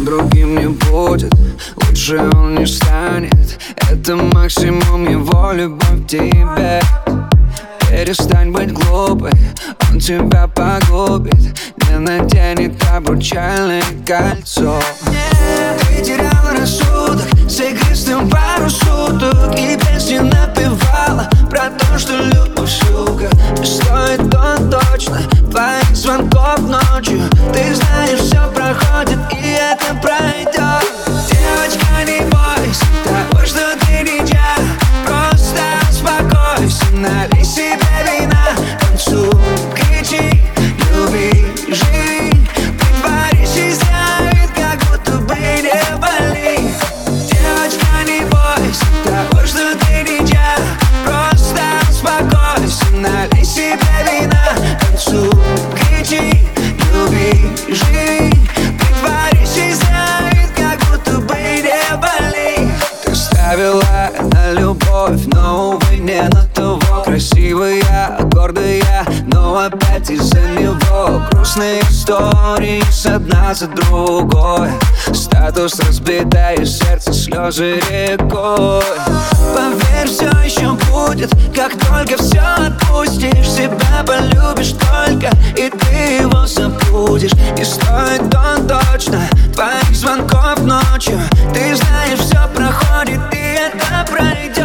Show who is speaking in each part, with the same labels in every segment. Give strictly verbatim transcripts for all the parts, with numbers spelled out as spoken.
Speaker 1: он другим не будет, лучше он не станет. Это максимум его любовь к тебе. Перестань быть глупой, он тебя погубит. Не наденет обручальное кольцо. Ты теряла рассудок с игристым пару суток и песни напевала про то, что любовь сука. Не стоит он точно твоих звонков ночью. Ты знаешь, все проходит и это пройдет. Девочка, не бойся того, что ты дитя. Просто успокойся, налей себе вина. Танцуй, кричи, люби, живи. Притворись и сделай вид, как будто бы не болит. Девочка, не бойся того, что ты дитя. Просто успокойся, налей себе вина. Танцуй, кричи, люби, живи. Притворись и сделай вид, как будто бы не болит. Ты ставила на любовь, но, увы, не на того. Красивая, гордая, но опять из-за него грустные истории с одна за другой. Статус разбитое сердце, слезы рекой. Поверь, все еще будет, как только все отпустишь. Себя полюбишь только, и ты его забудешь. Не стоит он точно твоих звонков ночью. Ты знаешь, все проходит, и это пройдет.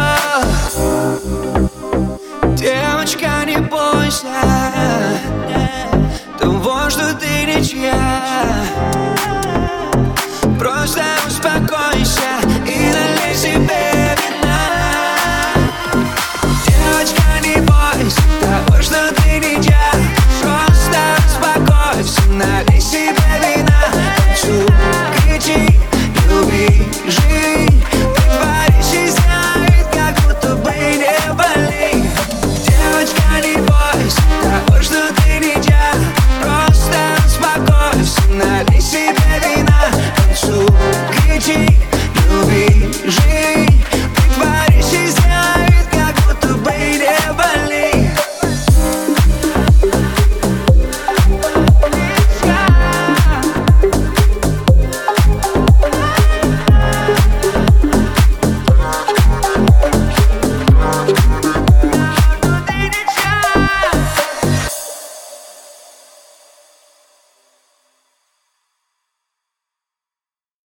Speaker 1: Девочка, не бойся того, что ты ничья. Просто успокойся и налей себе вина. Девочка, не бойся того, что ты ничья. Просто успокойся, налей себе вина.